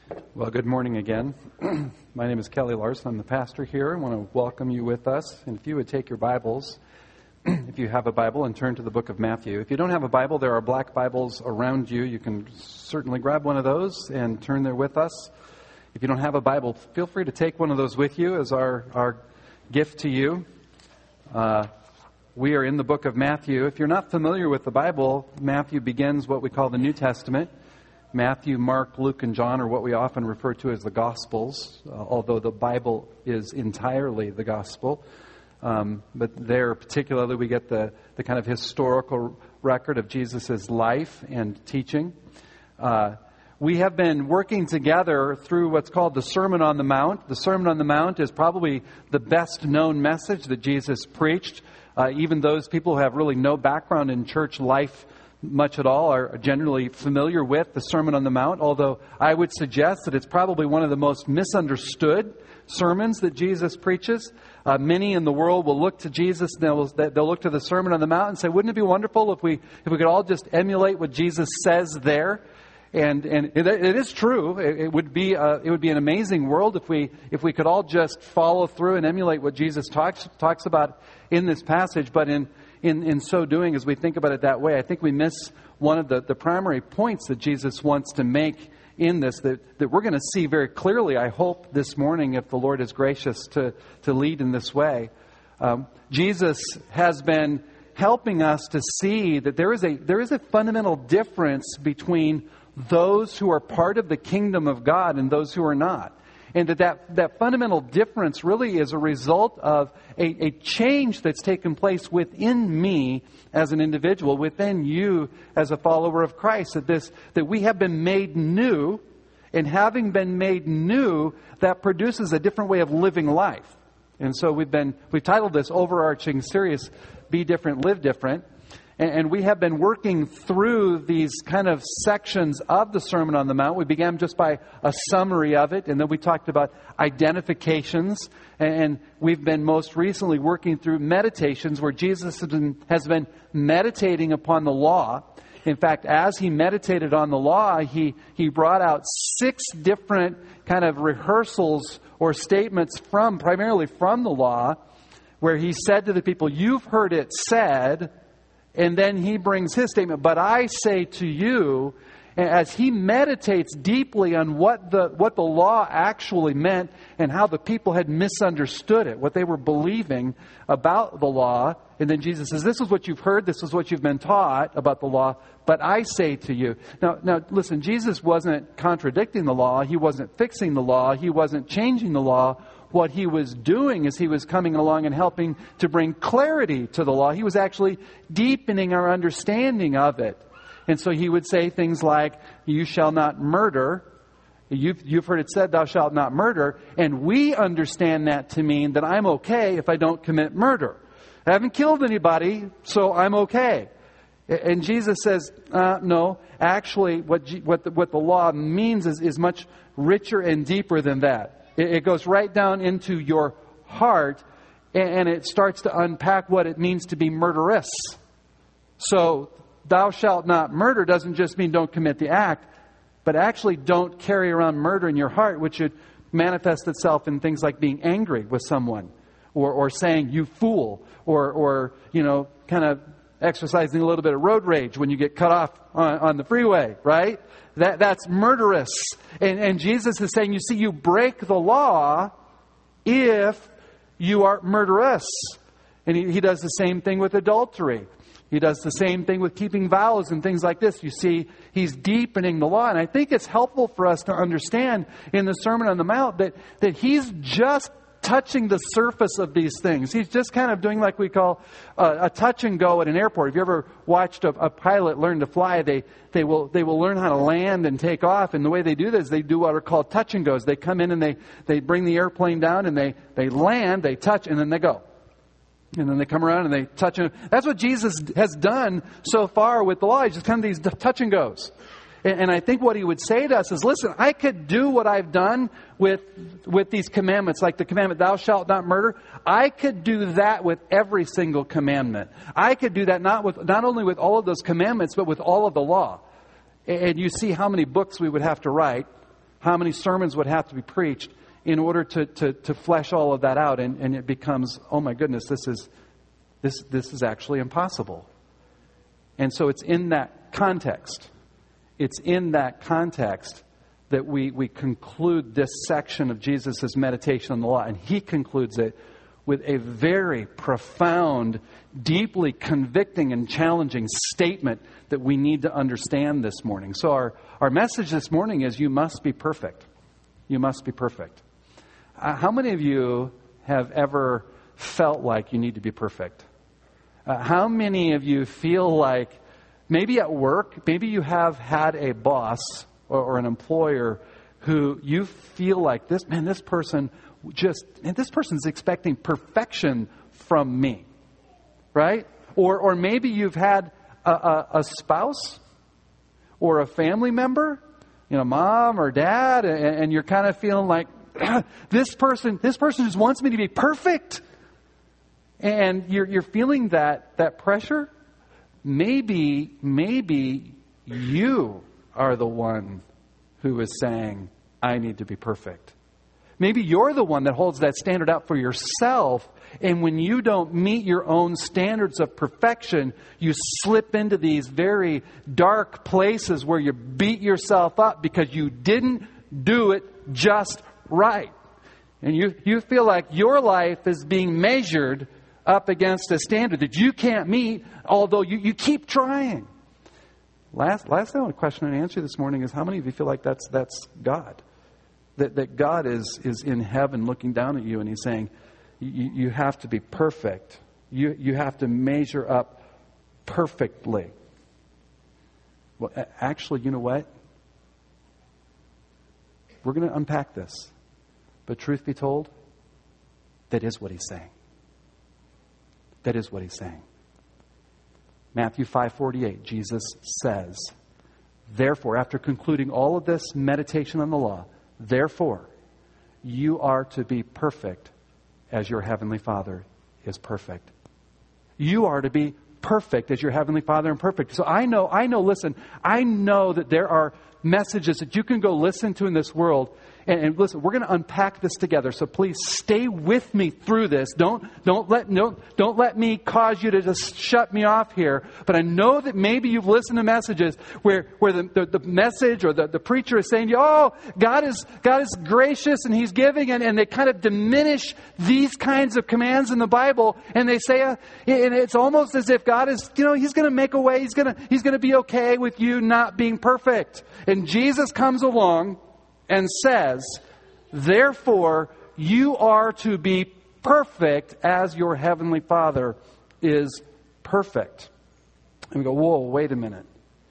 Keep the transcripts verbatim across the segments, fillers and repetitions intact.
Well, good morning again. My name is Kelly Larson. I'm the pastor here. I want to welcome you with us. And if you would take your Bibles, if you have a Bible, and turn to the book of Matthew. If you don't have a Bible, there are black Bibles around you. You can certainly grab one of those and turn there with us. If you don't have a Bible, feel free to take one of those with you as our, our gift to you. Uh, we are in the book of Matthew. If you're not familiar with the Bible, Matthew begins what we call the New Testament. Matthew, Mark, Luke, and John are what we often refer to as the Gospels, uh, although the Bible is entirely the Gospel. Um, but there particularly we get the, the kind of historical record of Jesus' life and teaching. Uh, we have been working together through what's called the Sermon on the Mount. The Sermon on the Mount is probably the best known message that Jesus preached. Uh, even those people who have really no background in church life much at all are generally familiar with the Sermon on the Mount, although I would suggest that it's probably one of the most misunderstood sermons that Jesus preaches. Uh, many in the world will look to Jesus, and they'll, they'll look to the Sermon on the Mount and say, wouldn't it be wonderful if we if we could all just emulate what Jesus says there? And and it, it is true. It, it would be uh, it would be an amazing world if we if we could all just follow through and emulate what Jesus talks talks about in this passage. But in In, in so doing, as we think about it that way, I think we miss one of the, the primary points that Jesus wants to make in this, that, that we're going to see very clearly, I hope, this morning, if the Lord is gracious to, to lead in this way. Um, Jesus has been helping us to see that there is a there is a fundamental difference between those who are part of the kingdom of God and those who are not. And that, that that fundamental difference really is a result of a, a change that's taken place within me as an individual, within you as a follower of Christ. That this that we have been made new, and having been made new, that produces a different way of living life. And so we've been we've titled this overarching series, Be Different, Live Different. And we have been working through these kind of sections of the Sermon on the Mount. We began just by a summary of it, and then we talked about identifications. And we've been most recently working through meditations, where Jesus has been, has been meditating upon the law. In fact, as he meditated on the law, he, he brought out six different kind of rehearsals or statements from, primarily from the law, where he said to the people, "You've heard it said." And then he brings his statement, "But I say to you," as he meditates deeply on what the what the law actually meant and how the people had misunderstood it, what they were believing about the law. And then Jesus says, "This is what you've heard, this is what you've been taught about the law, but I say to you." Now, now listen, Jesus wasn't contradicting the law, he wasn't fixing the law, he wasn't changing the law. What he was doing is he was coming along and helping to bring clarity to the law. He was actually deepening our understanding of it. And so he would say things like, "You shall not murder." You've, you've heard it said, "Thou shalt not murder." And we understand that to mean that I'm okay if I don't commit murder. I haven't killed anybody, so I'm okay. And Jesus says, uh, no, actually what, G- what, the, what the law means is, is much richer and deeper than that. It goes right down into your heart, and it starts to unpack what it means to be murderous. So, "Thou shalt not murder" doesn't just mean don't commit the act, but actually don't carry around murder in your heart, which should manifest itself in things like being angry with someone, or, or saying, "You fool," or, or you know, kind of exercising a little bit of road rage when you get cut off on, on the freeway, right? That that's murderous. And, and Jesus is saying, you see, you break the law if you are murderous. And he, he does the same thing with adultery. He does the same thing with keeping vows and things like this. You see, he's deepening the law. And I think it's helpful for us to understand in the Sermon on the Mount that, that he's just touching the surface of these things. He's just kind of doing like we call a, a touch and go at an airport. If you ever watched a, a pilot learn to fly, they they will they will learn how to land and take off. And the way they do this, they do what are called touch and goes. They come in and they, they bring the airplane down and they, they land, they touch, and then they go. And then they come around and they touch. And that's what Jesus has done so far with the law. He's just kind of these touch and goes. And I think what he would say to us is, listen, I could do what I've done with with these commandments, like the commandment, "Thou shalt not murder." I could do that with every single commandment. I could do that not with not only with all of those commandments, but with all of the law. And you see how many books we would have to write How many sermons would have to be preached in order to, to, to flesh all of that out? And, and it becomes, oh my goodness, this is this this is actually impossible. And so it's in that context. It's in that context that we, we conclude this section of Jesus' meditation on the law. And he concludes it with a very profound, deeply convicting and challenging statement that we need to understand this morning. So our, our message this morning is you must be perfect. You must be perfect. Uh, how many of you have ever felt like you need to be perfect? Uh, how many of you feel like maybe at work, maybe you have had a boss or, or an employer who you feel like this, man, this person just, and this person's expecting perfection from me, right? Or or maybe you've had a, a, a spouse or a family member, you know, mom or dad, and, and you're kind of feeling like this person, this person just wants me to be perfect, and you're you're feeling that that pressure. Maybe maybe you are the one who is saying, I need to be perfect. Maybe you're the one that holds that standard out for yourself, and when you don't meet your own standards of perfection, you slip into these very dark places where you beat yourself up because you didn't do it just right. And you, you feel like your life is being measured up against a standard that you can't meet, although you, you keep trying. Last, last thing I want to question and answer this morning is how many of you feel like that's that's God? That, that God is, is in heaven looking down at you and He's saying, you, you have to be perfect. You, you have to measure up perfectly. Well, actually, you know what? We're going to unpack this. But truth be told, that is what He's saying. That is what He's saying. Matthew five forty-eight, Jesus says, therefore, after concluding all of this meditation on the law, therefore, you are to be perfect as your Heavenly Father is perfect. You are to be perfect as your Heavenly Father and perfect. So I know, I know, listen, I know that there are messages that you can go listen to in this world. And, and listen, we're going to unpack this together. So please stay with me through this. Don't don't let no don't let me cause you to just shut me off here. But I know that maybe you've listened to messages where where the, the, the message or the, the preacher is saying to you, oh, God is God is gracious and He's giving, and, and they kind of diminish these kinds of commands in the Bible, and they say, uh, and it's almost as if God is, you know, He's going to make a way. He's going to He's going to be okay with you not being perfect. And Jesus comes along and says, therefore, you are to be perfect as your Heavenly Father is perfect. And we go, whoa, wait a minute.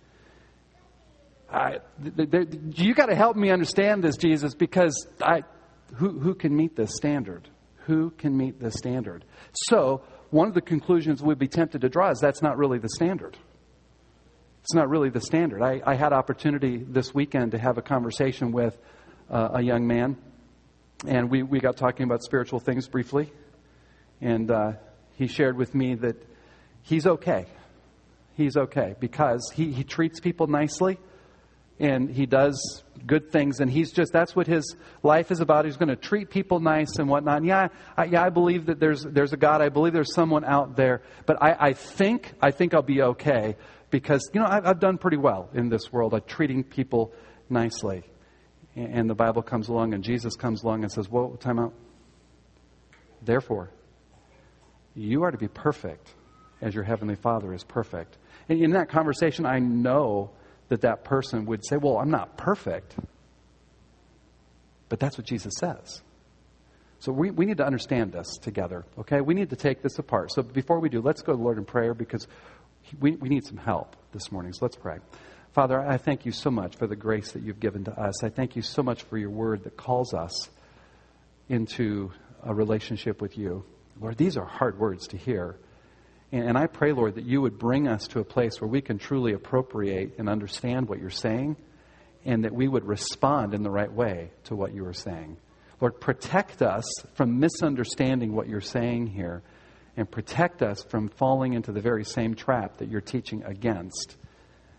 I, th- th- th- you got to help me understand this, Jesus, because I, who, who can meet this standard? Who can meet this standard? So, one of the conclusions we'd be tempted to draw is that's not really the standard. It's not really the standard. I, I had opportunity this weekend to have a conversation with uh, a young man, and we, we got talking about spiritual things briefly, and uh, he shared with me that he's okay. He's okay because he, he treats people nicely, and he does good things, and he's just, that's what his life is about. He's going to treat people nice and whatnot. And yeah, I, yeah, I believe that there's there's a God. I believe there's someone out there, but I, I think I think I'll be okay. Because, you know, I've, I've done pretty well in this world at treating people nicely. And, and the Bible comes along and Jesus comes along and says, whoa, time out. Therefore, you are to be perfect as your Heavenly Father is perfect. And in that conversation, I know that that person would say, well, I'm not perfect. But that's what Jesus says. So we, we need to understand this together, okay? We need to take this apart. So before we do, let's go to the Lord in prayer because We, we need some help this morning, so let's pray. Father, I thank you so much for the grace that you've given to us. I thank you so much for your word that calls us into a relationship with you. Lord, these are hard words to hear. And, and I pray, Lord, that you would bring us to a place where we can truly appropriate and understand what you're saying, and that we would respond in the right way to what you are saying. Lord, protect us from misunderstanding what you're saying here, and protect us from falling into the very same trap that you're teaching against.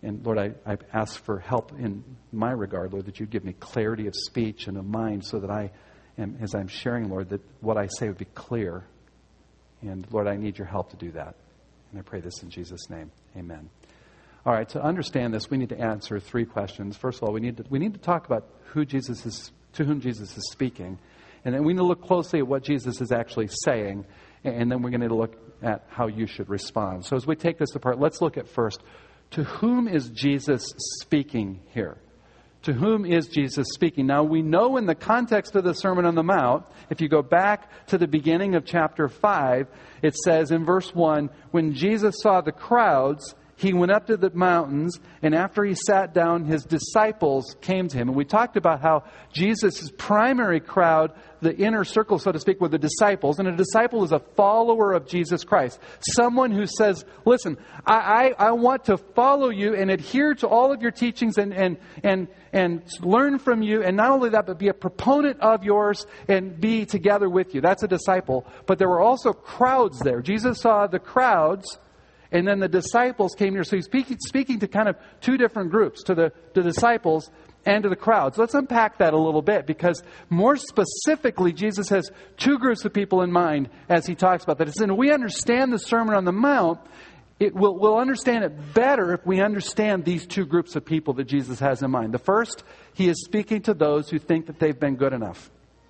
And Lord, I, I ask for help in my regard, Lord, that you'd give me clarity of speech and of mind so that I am, as I'm sharing, Lord, that what I say would be clear. And Lord, I need your help to do that. And I pray this in Jesus' name. Amen. All right, to understand this, we need to answer three questions. First of all, we need to, we need to talk about who Jesus is, to whom Jesus is speaking. And then we need to look closely at what Jesus is actually saying. And then we're going to look at how you should respond. So as we take this apart, let's look at first, to whom is Jesus speaking here? To whom is Jesus speaking? Now, we know in the context of the Sermon on the Mount, if you go back to the beginning of chapter five, it says in verse one, when Jesus saw the crowds, he went up to the mountains, and after he sat down, his disciples came to him. And we talked about how Jesus' primary crowd, the inner circle, so to speak, were the disciples. And a disciple is a follower of Jesus Christ. Someone who says, listen, I, I, I want to follow you and adhere to all of your teachings and, and, and, and learn from you. And not only that, but be a proponent of yours and be together with you. That's a disciple. But there were also crowds there. Jesus saw the crowds, and then the disciples came here. So he's speaking, speaking to kind of two different groups, to the, to the disciples and to the crowds. Let's unpack that a little bit, because more specifically, Jesus has two groups of people in mind as he talks about that. And if we understand the Sermon on the Mount, it will, we'll understand it better if we understand these two groups of people that Jesus has in mind. The first, he is speaking to those who think that they've been good enough.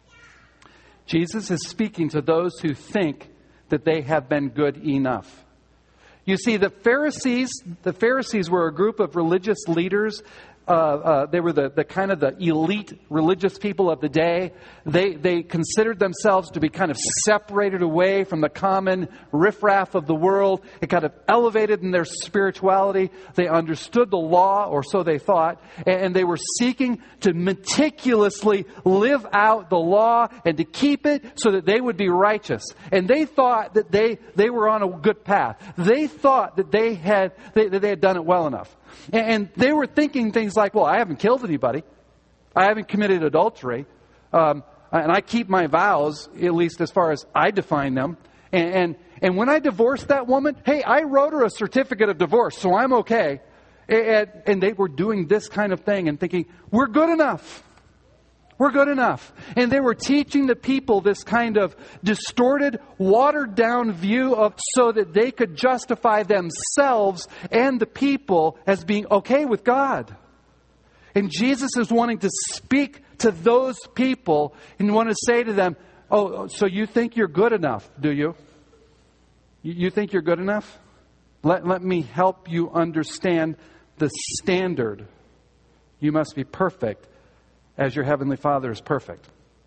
Jesus is speaking to those who think that they have been good enough. You see, the Pharisees, the Pharisees were a group of religious leaders. Uh, uh, they were the, the kind of the elite religious people of the day. They they considered themselves to be kind of separated away from the common riffraff of the world. It kind of elevated in their spirituality. They understood the law, or so they thought, and they were seeking to meticulously live out the law and to keep it so that they would be righteous. And they thought that they, they were on a good path. They thought that they had they, that they had done it well enough. And they were thinking things like, well, I haven't killed anybody. I haven't committed adultery. Um, and I keep my vows, at least as far as I define them. And, and, and when I divorced that woman, hey, I wrote her a certificate of divorce, so I'm okay. And, and they were doing this kind of thing and thinking, we're good enough. We're good enough. And they were teaching the people this kind of distorted, watered down view of so that they could justify themselves and the people as being okay with God. And Jesus is wanting to speak to those people and want to say to them, oh, so you think you're good enough, do you? You think you're good enough? Let, let me help you understand the standard. You must be perfect as your Heavenly Father is perfect.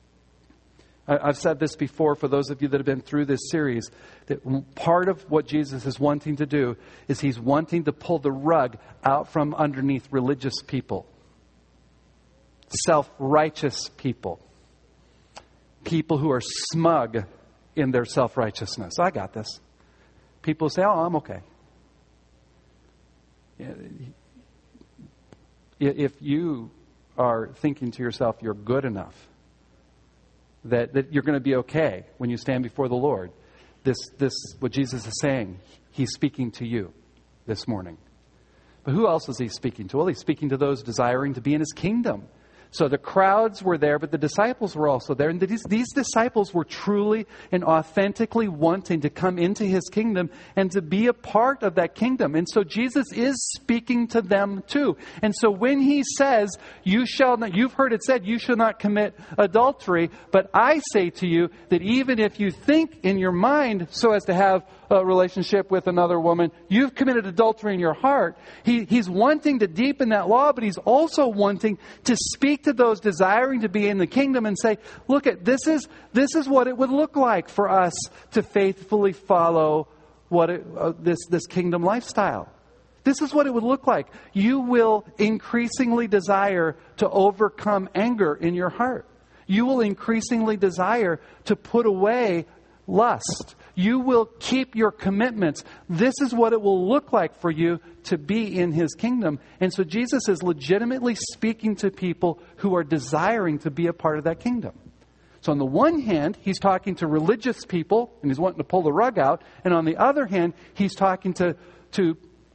I've said this before for those of you that have been through this series, that part of what Jesus is wanting to do is he's wanting to pull the rug out from underneath religious people, self-righteous people, people who are smug in their self-righteousness. I got this. People say, oh, I'm okay. If you are thinking to yourself, you're good enough, that, that you're going to be okay when you stand before the Lord. This, this, what Jesus is saying, he's speaking to you this morning. But who else is he speaking to? Well, he's speaking to those desiring to be in his kingdom. So the crowds were there, but the disciples were also there. And these, these disciples were truly and authentically wanting to come into his kingdom and to be a part of that kingdom. And so Jesus is speaking to them too. And so when he says, you shall not, you've heard it said, you shall not commit adultery. But I say to you that even if you think in your mind so as to have a relationship with another woman, you've committed adultery in your heart. He, he's wanting to deepen that law, but he's also wanting to speak to those desiring to be in the kingdom and say, look, at this is this is what it would look like for us to faithfully follow what it, uh, this this kingdom lifestyle. This is what it would look like. You will increasingly desire to overcome anger in your heart. You will increasingly desire to put away lust. You will keep your commitments. This is what it will look like for you to be in his kingdom. And so Jesus is legitimately speaking to people who are desiring to be a part of that kingdom. So on the one hand, he's talking to religious people and he's wanting to pull the rug out. And on the other hand, he's talking to, to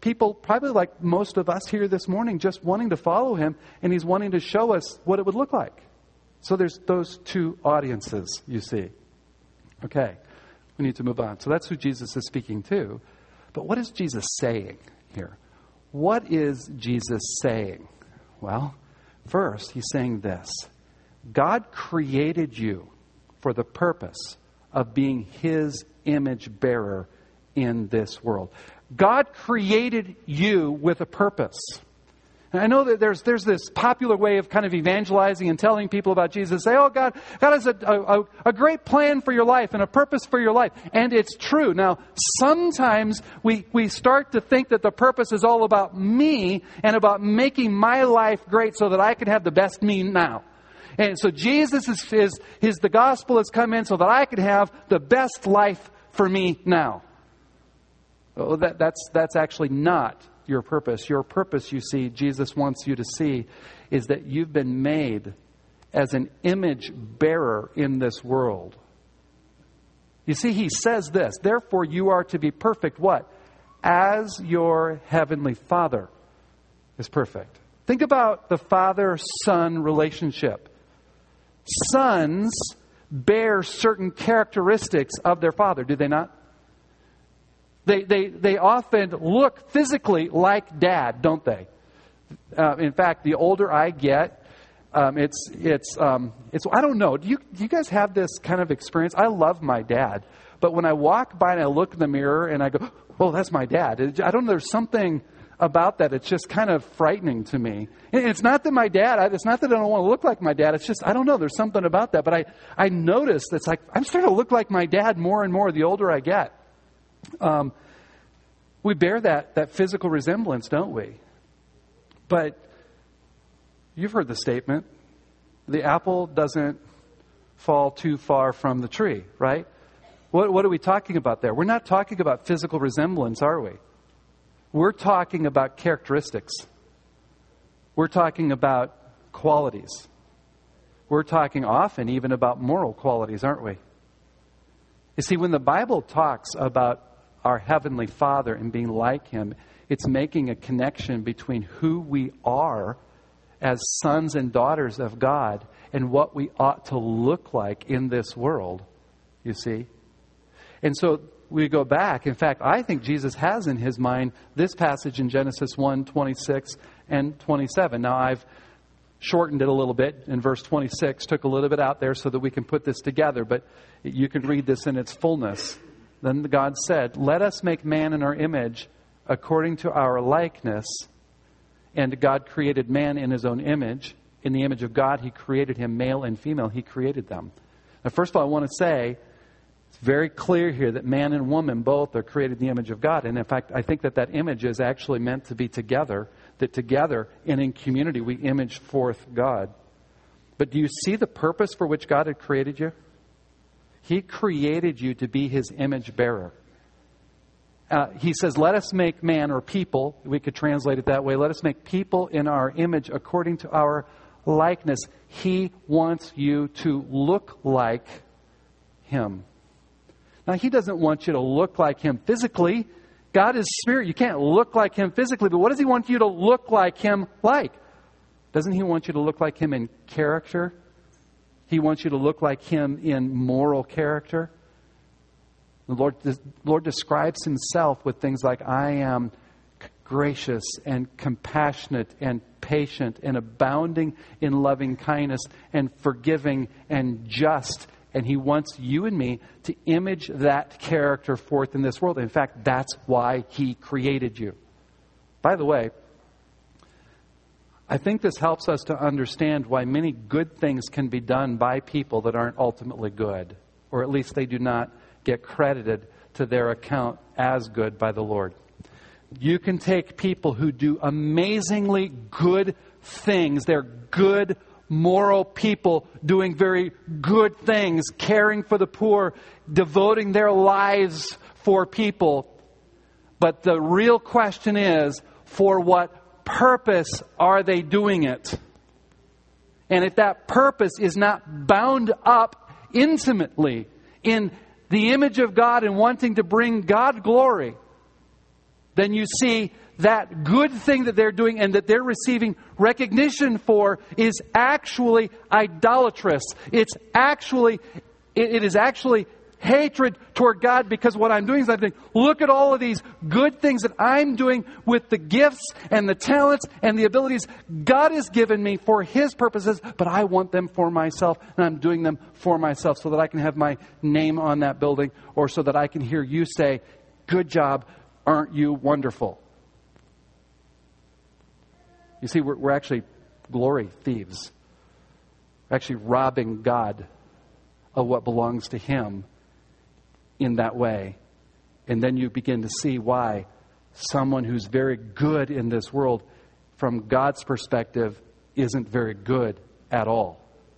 people, probably like most of us here this morning, just wanting to follow him, and he's wanting to show us what it would look like. So there's those two audiences, you see. Okay, we need to move on. So that's who Jesus is speaking to. But what is Jesus saying here? What is Jesus saying? Well, first, he's saying this. God created you for the purpose of being his image bearer in this world. God created you with a purpose. And I know that there's there's this popular way of kind of evangelizing and telling people about Jesus. Say, oh, God, God has a, a, a great plan for your life and a purpose for your life. And it's true. Now, sometimes we, we start to think that the purpose is all about me and about making my life great so that I can have the best me now. And so Jesus is, is his, the gospel has come in so that I can have the best life for me now. Well, that, that's, that's actually not your purpose. Your purpose, you see, Jesus wants you to see, is that you've been made as an image bearer in this world. You see, he says this, therefore you are to be perfect, what? As your heavenly Father is perfect. Think about the father-son relationship. Sons bear certain characteristics of their father, do they not? They, they, they often look physically like dad, don't they? Uh, in fact, the older I get, um, it's, it's, um, it's, I don't know. Do you, do you guys have this kind of experience? I love my dad. But when I walk by and I look in the mirror and I go, oh, that's my dad. I don't know. There's something about that. It's just kind of frightening to me. And it's not that my dad, it's not that I don't want to look like my dad. It's just, I don't know. There's something about that. But I, I notice it's like, I'm starting to look like my dad more and more the older I get. Um, we bear that, that physical resemblance, don't we? But you've heard the statement, the apple doesn't fall too far from the tree, right? What, what are we talking about there? We're not talking about physical resemblance, are we? We're talking about characteristics. We're talking about qualities. We're talking often even about moral qualities, aren't we? You see, when the Bible talks about our Heavenly Father and being like him, it's making a connection between who we are as sons and daughters of God and what we ought to look like in this world, you see. And so we go back. In fact, I think Jesus has in his mind this passage in Genesis one, twenty-six and twenty-seven. Now, I've shortened it a little bit in verse twenty-six, took a little bit out there so that we can put this together, but you can read this in its fullness. Then God said, let us make man in our image according to our likeness. And God created man in his own image. In the image of God, he created him, male and female. He created them. Now, first of all, I want to say, it's very clear here that man and woman both are created in the image of God. And in fact, I think that that image is actually meant to be together, that together and in community we image forth God. But do you see the purpose for which God had created you? He created you to be his image bearer. Uh, he says, let us make man, or people, we could translate it that way, let us make people in our image according to our likeness. He wants you to look like him. Now, he doesn't want you to look like him physically. God is spirit. You can't look like him physically, but what does he want you to look like him like? Doesn't he want you to look like him in character? He wants you to look like him in moral character. The Lord, the Lord describes himself with things like, I am gracious and compassionate and patient and abounding in loving kindness and forgiving and just. And he wants you and me to image that character forth in this world. In fact, that's why he created you. By the way, I think this helps us to understand why many good things can be done by people that aren't ultimately good, or at least they do not get credited to their account as good by the Lord. You can take people who do amazingly good things. They're good, moral people doing very good things, caring for the poor, devoting their lives for people. But the real question is, for what purpose are they doing it? And if that purpose is not bound up intimately in the image of God and wanting to bring God glory, then you see that good thing that they're doing and that they're receiving recognition for is actually idolatrous. It's actually, it, it is actually hatred toward God, because what I'm doing is I'm thinking, look at all of these good things that I'm doing with the gifts and the talents and the abilities God has given me for His purposes, but I want them for myself, and I'm doing them for myself so that I can have my name on that building, or so that I can hear you say, good job, aren't you wonderful? You see, we're, we're actually glory thieves. We're actually robbing God of what belongs to Him in that way. And then you begin to see why someone who's very good in this world, from God's perspective, isn't very good at all.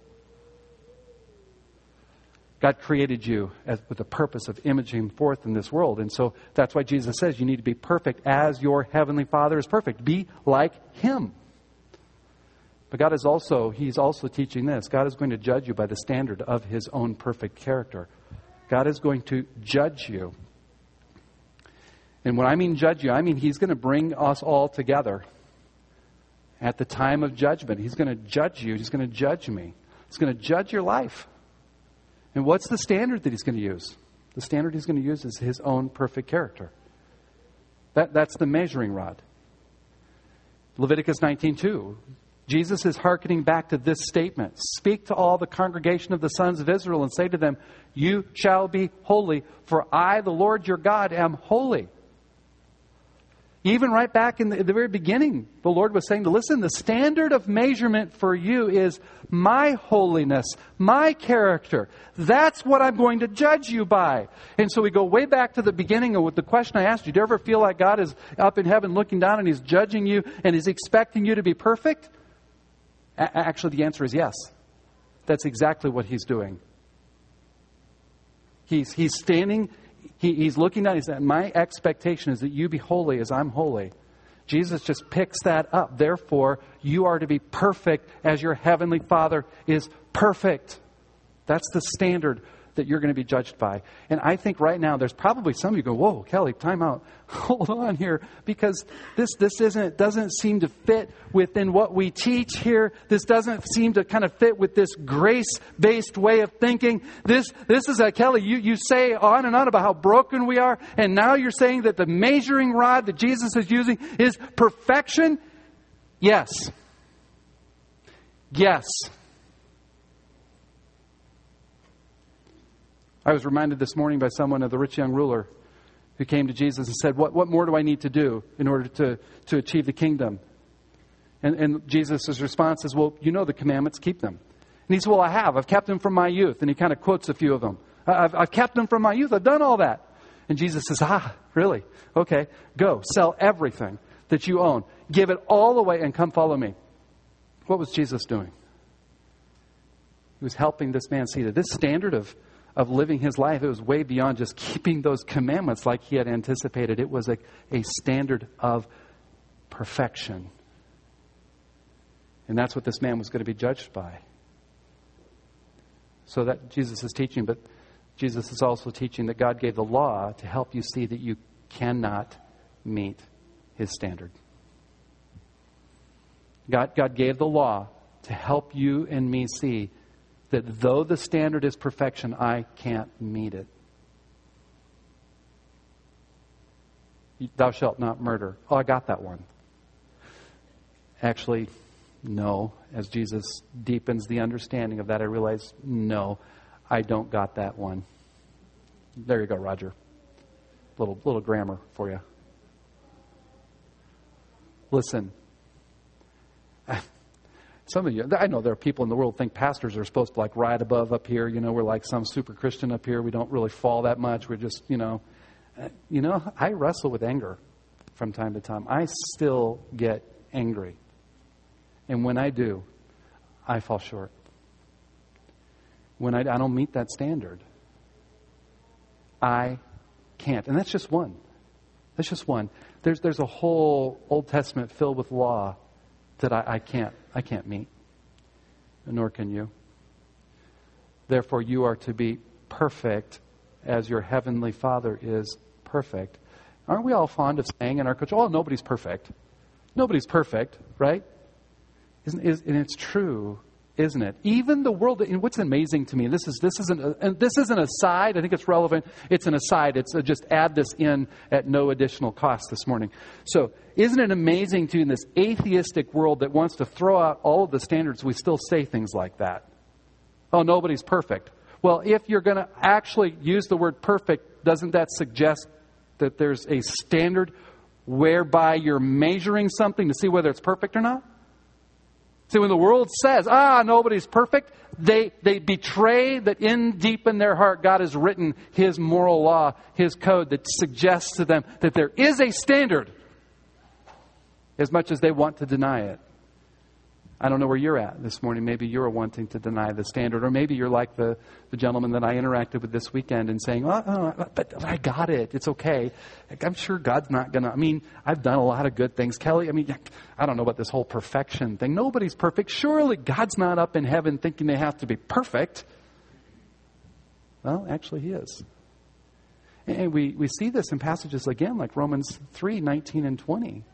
God created you as, with the purpose of imaging forth in this world. And so that's why Jesus says you need to be perfect as your heavenly Father is perfect. Be like Him. But God is also, He's also teaching this. God is going to judge you by the standard of His own perfect character. God is going to judge you. And when I mean judge you, I mean He's going to bring us all together at the time of judgment. He's going to judge you. He's going to judge me. He's going to judge your life. And what's the standard that He's going to use? The standard He's going to use is His own perfect character. That, that's the measuring rod. Leviticus nineteen two. Jesus is hearkening back to this statement. Speak to all the congregation of the sons of Israel and say to them, you shall be holy, for I, the Lord your God, am holy. Even right back in the, in the very beginning, the Lord was saying to listen, the standard of measurement for you is my holiness, my character. That's what I'm going to judge you by. And so we go way back to the beginning of the question I asked you. Do you ever feel like God is up in heaven looking down and He's judging you and He's expecting you to be perfect? A- actually, the answer is yes. That's exactly what He's doing. He's, he's standing... He, he's looking down. He said, my expectation is that you be holy as I'm holy. Jesus just picks that up. Therefore, you are to be perfect as your heavenly Father is perfect. That's the standard that you're going to be judged by. And I think right now there's probably some of you go, whoa, Kelly, time out. Hold on here. Because this this isn't doesn't seem to fit within what we teach here. This doesn't seem to kind of fit with this grace-based way of thinking. This this is a, Kelly, you, you say on and on about how broken we are, and now you're saying that the measuring rod that Jesus is using is perfection? Yes. Yes. I was reminded this morning by someone of the rich young ruler who came to Jesus and said, what, what more do I need to do in order to, to achieve the kingdom? And, and Jesus' response is, well, you know the commandments, keep them. And he said, well, I have. I've kept them from my youth. And he kind of quotes a few of them. I've, I've kept them from my youth. I've done all that. And Jesus says, ah, really? Okay, go. Sell everything that you own. Give it all away and come follow me. What was Jesus doing? He was helping this man see that this standard of of living his life, it was way beyond just keeping those commandments like he had anticipated. It was a, a standard of perfection. And that's what this man was going to be judged by. So that Jesus is teaching, but Jesus is also teaching that God gave the law to help you see that you cannot meet His standard. God, God gave the law to help you and me see that though the standard is perfection, I can't meet it. Thou shalt not murder. Oh, I got that one. Actually, no. As Jesus deepens the understanding of that, I realize, no, I don't got that one. There you go, Roger. Little little grammar for you. Listen. Some of you, I know there are people in the world who think pastors are supposed to like ride above up here. You know, we're like some super Christian up here. We don't really fall that much. We're just, you know, uh, you know, I wrestle with anger from time to time. I still get angry. And when I do, I fall short. When I, I don't meet that standard, I can't. And that's just one. That's just one. There's there's a whole Old Testament filled with law that I, I can't I can't meet, nor can you. Therefore, you are to be perfect as your heavenly Father is perfect. Aren't we all fond of saying in our culture, oh, nobody's perfect. Nobody's perfect, right? Isn't, is, and it's true, isn't it? Even the world, and what's amazing to me, this is this isn't a, and this is an aside, I think it's relevant, it's an aside, it's a, just add this in at no additional cost this morning. So, isn't it amazing to you in this atheistic world that wants to throw out all of the standards, we still say things like that? Oh, nobody's perfect. Well, if you're going to actually use the word perfect, doesn't that suggest that there's a standard whereby you're measuring something to see whether it's perfect or not? See, when the world says, ah, nobody's perfect, they, they betray that in deep in their heart, God has written His moral law, His code that suggests to them that there is a standard, as much as they want to deny it. I don't know where you're at this morning. Maybe you're wanting to deny the standard. Or maybe you're like the, the gentleman that I interacted with this weekend and saying, oh, oh, but I got it. It's okay. Like, I'm sure God's not going to... I mean, I've done a lot of good things. Kelly, I mean, I don't know about this whole perfection thing. Nobody's perfect. Surely God's not up in heaven thinking they have to be perfect. Well, actually He is. And we, we see this in passages again like Romans three, nineteen and twenty.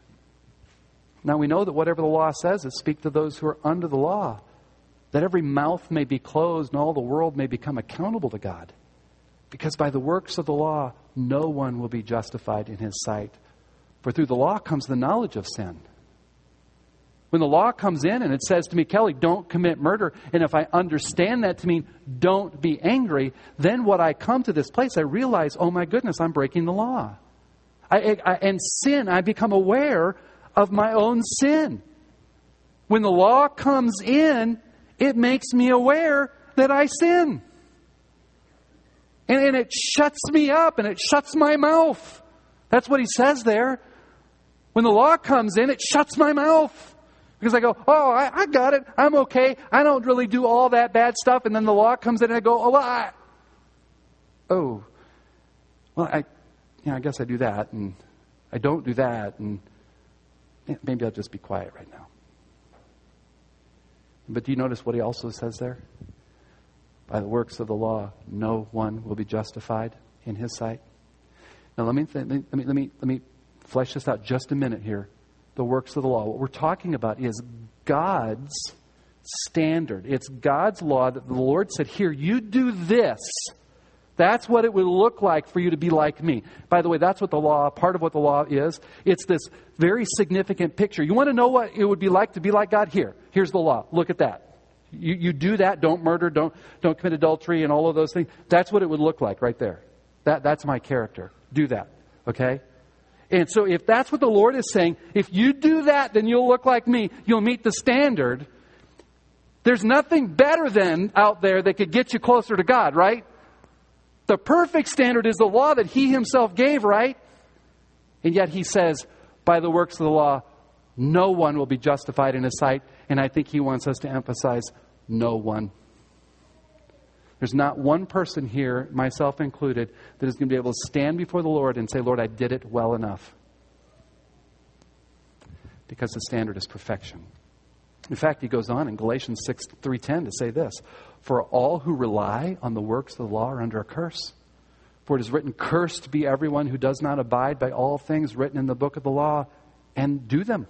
Now we know that whatever the law says, it speaks to those who are under the law, that every mouth may be closed and all the world may become accountable to God. Because by the works of the law, no one will be justified in His sight. For through the law comes the knowledge of sin. When the law comes in and it says to me, Kelly, don't commit murder, and if I understand that to mean don't be angry, then what I come to this place, I realize, oh my goodness, I'm breaking the law. I, I, and sin, I become aware of my own sin. When the law comes in, it makes me aware that I sin. And, and it shuts me up and it shuts my mouth. That's what he says there. When the law comes in, it shuts my mouth. Because I go, oh, I, I got it. I'm okay. I don't really do all that bad stuff. And then the law comes in and I go, oh, well, I, oh, well, I, you know, I guess I do that. And I don't do that. And maybe I'll just be quiet right now. But do you notice what he also says there? By the works of the law, no one will be justified in his sight. Now let me th- let me let me let me flesh this out just a minute here. The works of the law. What we're talking about is God's standard. It's God's law that the Lord said, "Here, you do this." That's what it would look like for you to be like me. By the way, that's what the law, part of what the law is. It's this very significant picture. You want to know what it would be like to be like God? Here. Here's the law. Look at that. You, you do that. Don't murder. Don't, don't commit adultery and all of those things. That's what it would look like right there. That, that's my character. Do that. Okay? And so if that's what the Lord is saying, if you do that, then you'll look like me. You'll meet the standard. There's nothing better than out there that could get you closer to God, right? The perfect standard is the law that He Himself gave, right? And yet He says, by the works of the law, no one will be justified in His sight. And I think He wants us to emphasize, no one. There's not one person here, myself included, that is going to be able to stand before the Lord and say, Lord, I did it well enough. Because the standard is perfection. In fact, he goes on in Galatians six, three ten to say this, for all who rely on the works of the law are under a curse. For it is written, cursed be everyone who does not abide by all things written in the book of the law and do them.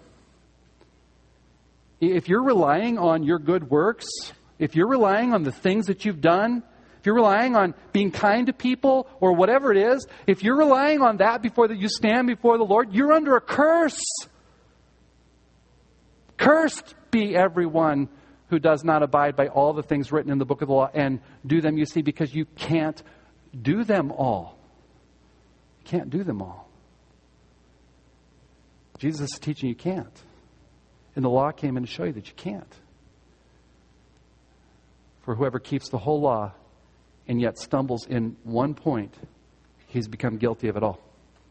If you're relying on your good works, if you're relying on the things that you've done, if you're relying on being kind to people or whatever it is, if you're relying on that before that you stand before the Lord, you're under a curse. Cursed be everyone who does not abide by all the things written in the book of the law and do them, you see, because you can't do them all. You can't do them all. Jesus is teaching you can't. And the law came in to show you that you can't. For whoever keeps the whole law and yet stumbles in one point, he's become guilty of it all.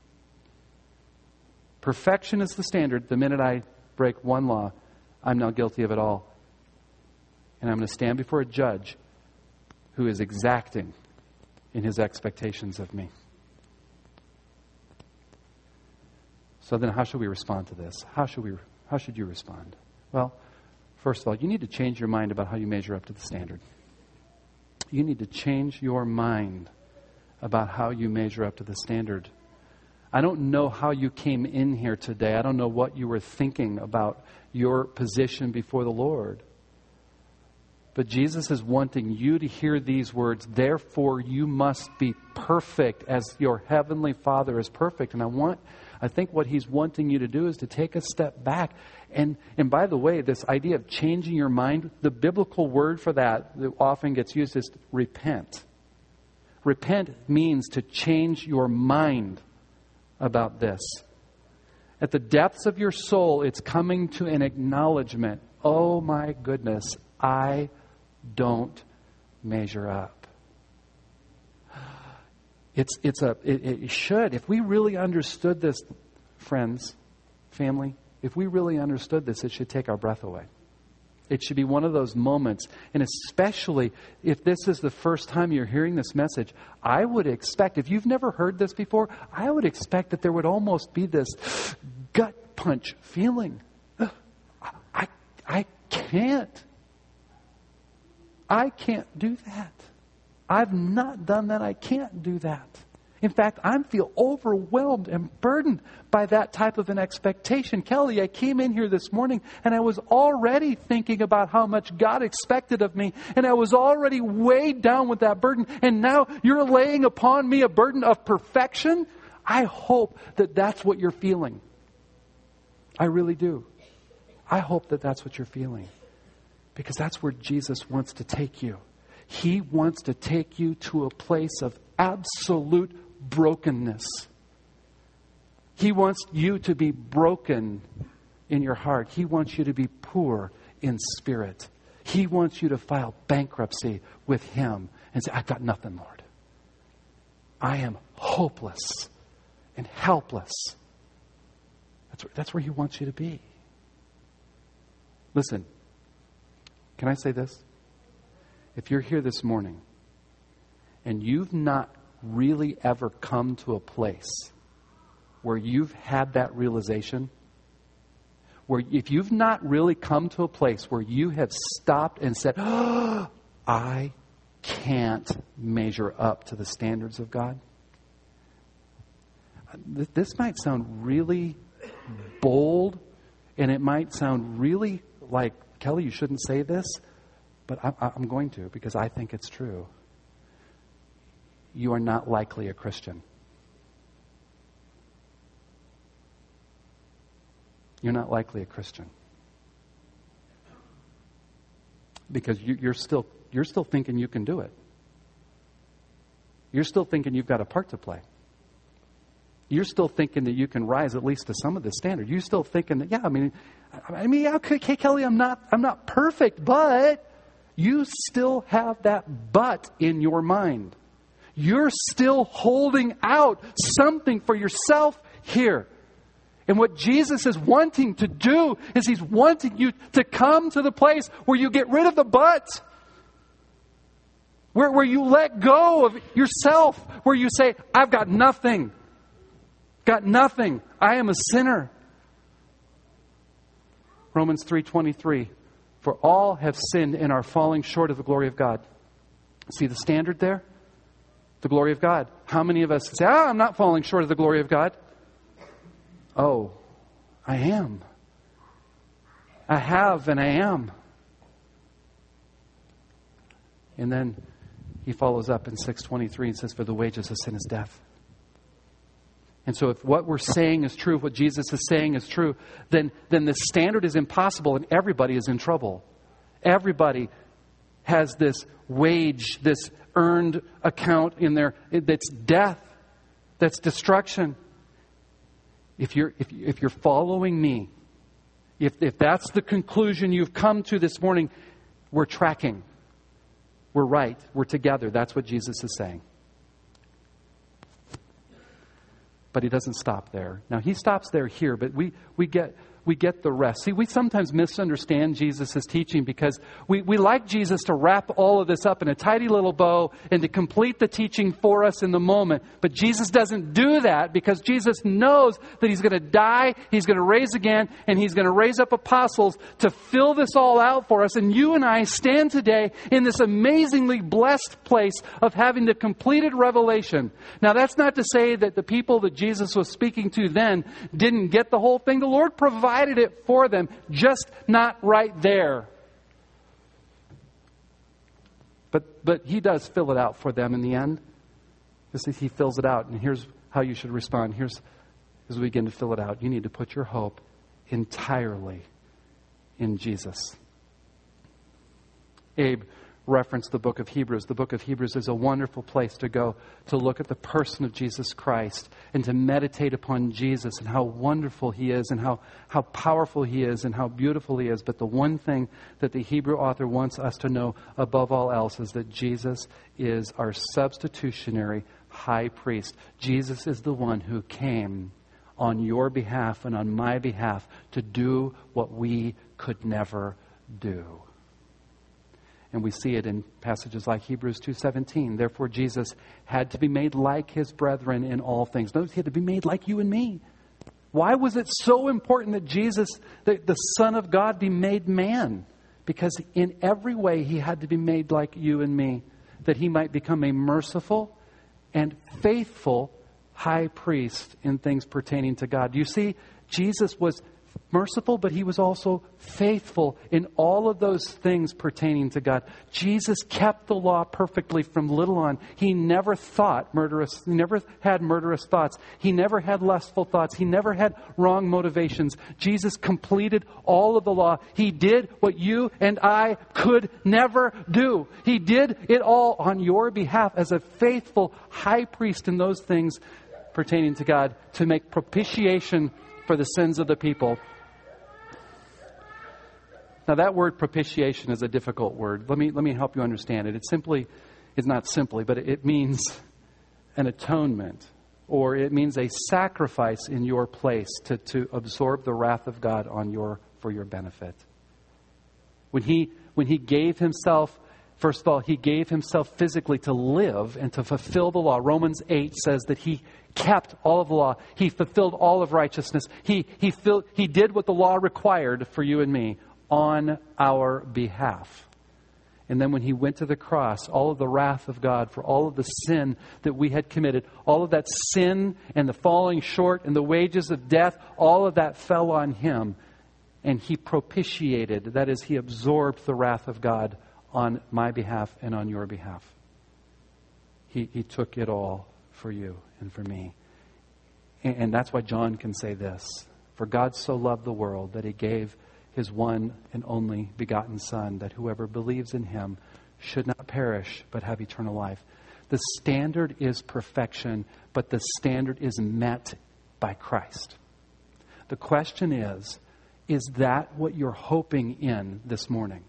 Perfection is the standard. The minute I break one law, I'm now guilty of it all. And I'm going to stand before a judge who is exacting in his expectations of me. So then how should we respond to this? How should we? How should you respond? Well, first of all, you need to change your mind about how you measure up to the standard. You need to change your mind about how you measure up to the standard. I don't know how you came in here today. I don't know what you were thinking about your position before the Lord. But Jesus is wanting you to hear these words, therefore you must be perfect as your heavenly Father is perfect. And I want, I think what He's wanting you to do is to take a step back. And, and by the way, this idea of changing your mind, the biblical word for that that often gets used is repent. Repent means to change your mind about this. At the depths of your soul, it's coming to an acknowledgement. Oh my goodness, I don't measure up. It's it's a it, it should. If we really understood this, friends, family, if we really understood this, it should take our breath away. It should be one of those moments, and especially if this is the first time you're hearing this message, I would expect, if you've never heard this before, I would expect that there would almost be this gut punch feeling. I, I can't. I can't do that. I've not done that. I can't do that. In fact, I feel overwhelmed and burdened by that type of an expectation. Kelly, I came in here this morning and I was already thinking about how much God expected of me. And I was already weighed down with that burden. And now you're laying upon me a burden of perfection. I hope that that's what you're feeling. I really do. I hope that that's what you're feeling. Because that's where Jesus wants to take you. He wants to take you to a place of absolute brokenness. He wants you to be broken in your heart. He wants you to be poor in spirit. He wants you to file bankruptcy with Him and say, I've got nothing, Lord. I am hopeless and helpless. That's where, that's where He wants you to be. Listen, can I say this? If you're here this morning and you've not really ever come to a place where you've had that realization, where if you've not really come to a place where you have stopped and said, oh, I can't measure up to the standards of God. This might sound really bold, and it might sound really like, Kelly, you shouldn't say this, but I'm going to because I think it's true. You are not likely a Christian. You're not likely a Christian. Because you, you're still you're still thinking you can do it. You're still thinking you've got a part to play. You're still thinking that you can rise at least to some of the standard. You're still thinking that, yeah, I mean, I mean, okay, Kelly, I'm not I'm not perfect, but you still have that but in your mind. You're still holding out something for yourself here. And what Jesus is wanting to do is He's wanting you to come to the place where you get rid of the but. Where, where you let go of yourself. Where you say, I've got nothing. Got nothing. I am a sinner. Romans three twenty-three. For all have sinned and are falling short of the glory of God. See the standard there? The glory of God. How many of us say, ah, I'm not falling short of the glory of God? Oh, I am. I have and I am. And then he follows up in six twenty-three and says, for the wages of sin is death. And so if what we're saying is true, if what Jesus is saying is true, then, then the standard is impossible and everybody is in trouble. Everybody has this wage, this earned account in there that's death, that's destruction. If you're if if you're following me, if if that's the conclusion you've come to this morning, we're tracking. We're right. We're together. That's what Jesus is saying. But he doesn't stop there. Now he stops there here, but we we get we get the rest. See, we sometimes misunderstand Jesus' teaching because we, we like Jesus to wrap all of this up in a tidy little bow and to complete the teaching for us in the moment. But Jesus doesn't do that because Jesus knows that He's going to die, He's going to raise again, and He's going to raise up apostles to fill this all out for us. And you and I stand today in this amazingly blessed place of having the completed revelation. Now, that's not to say that the people that Jesus was speaking to then didn't get the whole thing. The Lord provided it for them, just not right there. But but He does fill it out for them in the end. He fills it out. And here's how you should respond. Here's as we begin to fill it out. You need to put your hope entirely in Jesus. Abe referenced the book of Hebrews. The book of Hebrews is a wonderful place to go to look at the person of Jesus Christ and to meditate upon Jesus and how wonderful He is and how, how powerful He is and how beautiful He is. But the one thing that the Hebrew author wants us to know above all else is that Jesus is our substitutionary high priest. Jesus is the one who came on your behalf and on my behalf to do what we could never do. And we see it in passages like Hebrews two seventeen. Therefore, Jesus had to be made like His brethren in all things. Notice He had to be made like you and me. Why was it so important that Jesus, the, the Son of God, be made man? Because in every way He had to be made like you and me, that He might become a merciful and faithful high priest in things pertaining to God. You see, Jesus was merciful, but He was also faithful in all of those things pertaining to God. Jesus kept the law perfectly from little on. He never thought murderous, He never had murderous thoughts. He never had lustful thoughts. He never had wrong motivations. Jesus completed all of the law. He did what you and I could never do. He did it all on your behalf as a faithful high priest in those things pertaining to God to make propitiation for the sins of the people. Now, that word propitiation is a difficult word. Let me let me help you understand it. It simply is not simply, but it means an atonement, or it means a sacrifice in your place to, to absorb the wrath of God on your for your benefit. When he when he gave Himself, first of all, He gave Himself physically to live and to fulfill the law. Romans eight says that He kept all of the law. He fulfilled all of righteousness. He he filled, he did what the law required for you and me on our behalf. And then when He went to the cross, all of the wrath of God for all of the sin that we had committed, all of that sin and the falling short and the wages of death, all of that fell on Him. And He propitiated, that is, He absorbed the wrath of God on my behalf and on your behalf. He, he took it all for you and for me. And, and that's why John can say this. For God so loved the world that He gave His one and only begotten Son, that whoever believes in Him should not perish but have eternal life. The standard is perfection, but the standard is met by Christ. The question is, is that what you're hoping in this morning?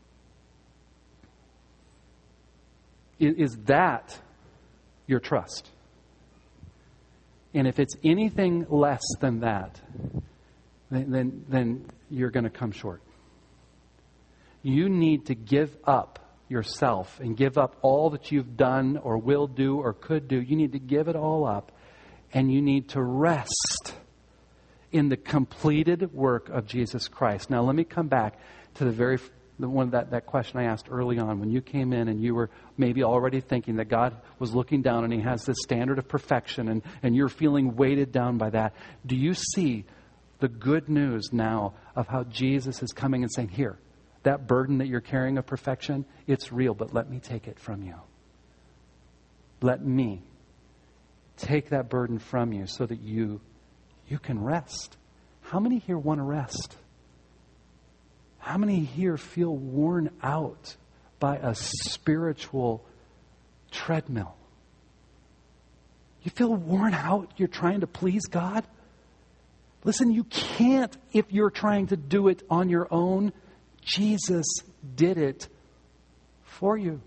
Is that your trust? And if it's anything less than that, then, then, then you're going to come short. You need to give up yourself and give up all that you've done or will do or could do. You need to give it all up, and you need to rest in the completed work of Jesus Christ. Now, let me come back to the very the one that, that question I asked early on when you came in and you were maybe already thinking that God was looking down and He has this standard of perfection, and, and you're feeling weighted down by that. Do you see the good news now of how Jesus is coming and saying, here, that burden that you're carrying of perfection, it's real, but let me take it from you. Let me take that burden from you so that you you can rest. How many here want to rest? How many here feel worn out by a spiritual treadmill? You feel worn out? You're trying to please God? Listen, you can't if you're trying to do it on your own. Jesus did it for you.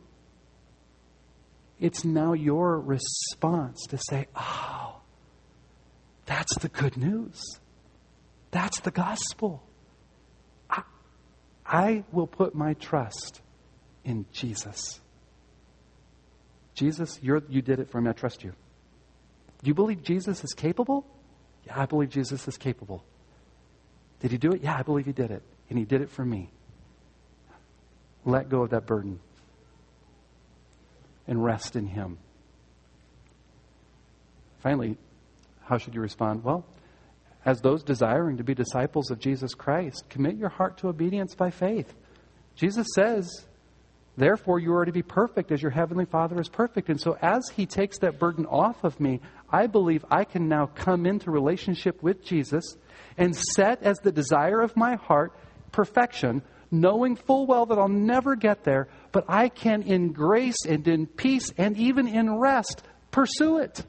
It's now your response to say, oh, that's the good news. That's the gospel. I, I will put my trust in Jesus. Jesus, you're, you did it for me. I trust you. Do you believe Jesus is capable? Yeah, I believe Jesus is capable. Did he do it? Yeah, I believe he did it. And he did it for me. Let go of that burden and rest in him. Finally, how should you respond? Well, as those desiring to be disciples of Jesus Christ, commit your heart to obedience by faith. Jesus says, therefore, you are to be perfect as your heavenly Father is perfect. And so as he takes that burden off of me, I believe I can now come into relationship with Jesus and set as the desire of my heart perfection, knowing full well that I'll never get there, but I can in grace and in peace and even in rest pursue it.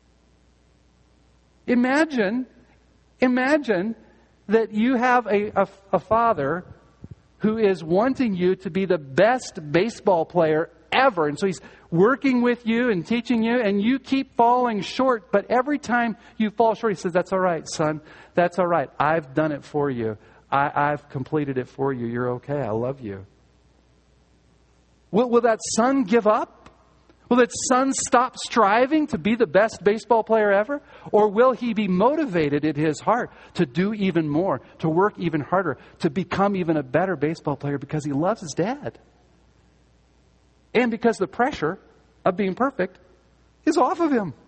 Imagine, imagine that you have a, a, a father who is wanting you to be the best baseball player ever. And so he's working with you and teaching you, and you keep falling short. But every time you fall short, he says, that's all right, son. That's all right. I've done it for you. I, I've completed it for you. You're okay. I love you. Will, will that son give up? Will that son stop striving to be the best baseball player ever? Or will he be motivated in his heart to do even more, to work even harder, to become even a better baseball player because he loves his dad? And because the pressure of being perfect is off of him.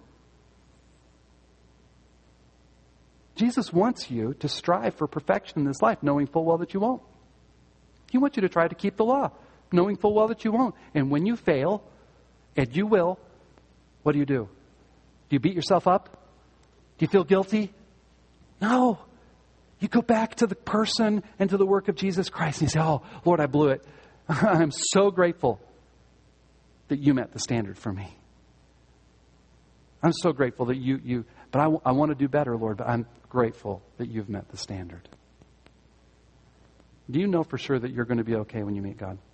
Jesus wants you to strive for perfection in this life, knowing full well that you won't. He wants you to try to keep the law, knowing full well that you won't. And when you fail, and you will, what do you do? Do you beat yourself up? Do you feel guilty? No. You go back to the person and to the work of Jesus Christ and you say, oh, Lord, I blew it. I'm so grateful that you met the standard for me. I'm so grateful that you, you but I, I want to do better, Lord, but I'm grateful that you've met the standard. Do you know for sure that you're going to be okay when you meet God?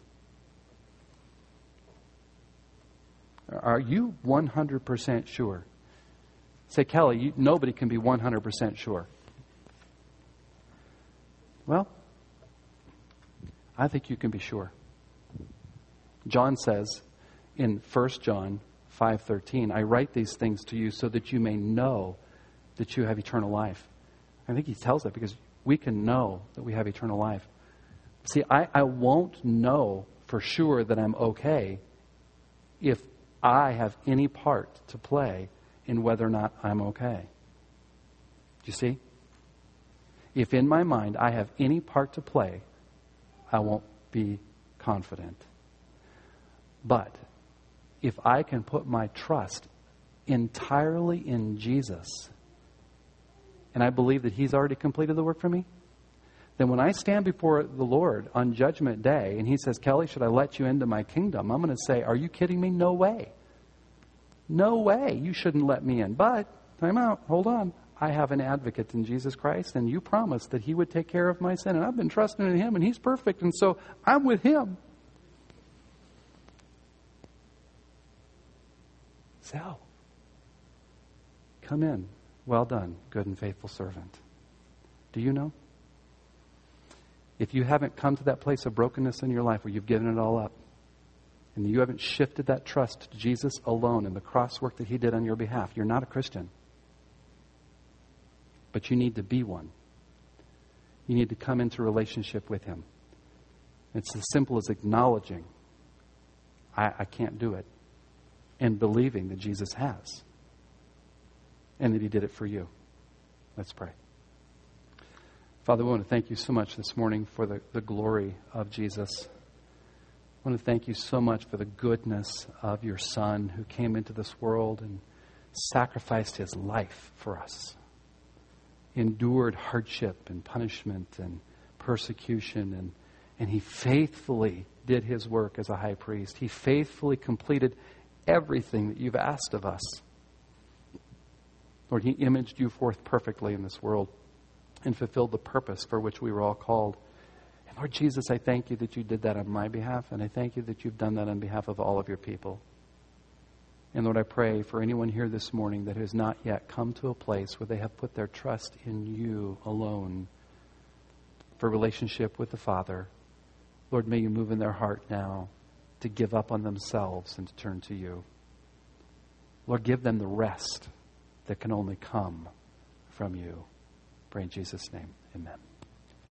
Are you one hundred percent sure? Say, Kelly, you, nobody can be one hundred percent sure. Well, I think you can be sure. John says in First John five thirteen, I write these things to you so that you may know that you have eternal life. I think he tells that because we can know that we have eternal life. See, I, I won't know for sure that I'm okay if I have any part to play in whether or not I'm okay. Do you see? If in my mind I have any part to play, I won't be confident. But if I can put my trust entirely in Jesus, and I believe that He's already completed the work for me, then when I stand before the Lord on Judgment Day and He says, Kelly, should I let you into my kingdom? I'm going to say, are you kidding me? No way. No way. You shouldn't let me in. But, time out. Hold on. I have an advocate in Jesus Christ, and you promised that He would take care of my sin. And I've been trusting in Him, and He's perfect. And so I'm with Him. So, come in. Well done, good and faithful servant. Do you know? If you haven't come to that place of brokenness in your life where you've given it all up, and you haven't shifted that trust to Jesus alone and the cross work that He did on your behalf, you're not a Christian. But you need to be one. You need to come into relationship with Him. It's as simple as acknowledging, I, I can't do it, and believing that Jesus has, and that He did it for you. Let's pray. Father, we want to thank You so much this morning for the, the glory of Jesus. I want to thank You so much for the goodness of Your Son who came into this world and sacrificed His life for us, endured hardship and punishment and persecution, and, and He faithfully did His work as a high priest. He faithfully completed everything that You've asked of us. Lord, He imaged You forth perfectly in this world and fulfilled the purpose for which we were all called. And Lord Jesus, I thank You that You did that on my behalf, and I thank You that You've done that on behalf of all of Your people. And Lord, I pray for anyone here this morning that has not yet come to a place where they have put their trust in you alone for relationship with the Father. Lord, may you move in their heart now to give up on themselves and to turn to you. Lord, give them the rest that can only come from you. Pray in Jesus' name. Amen.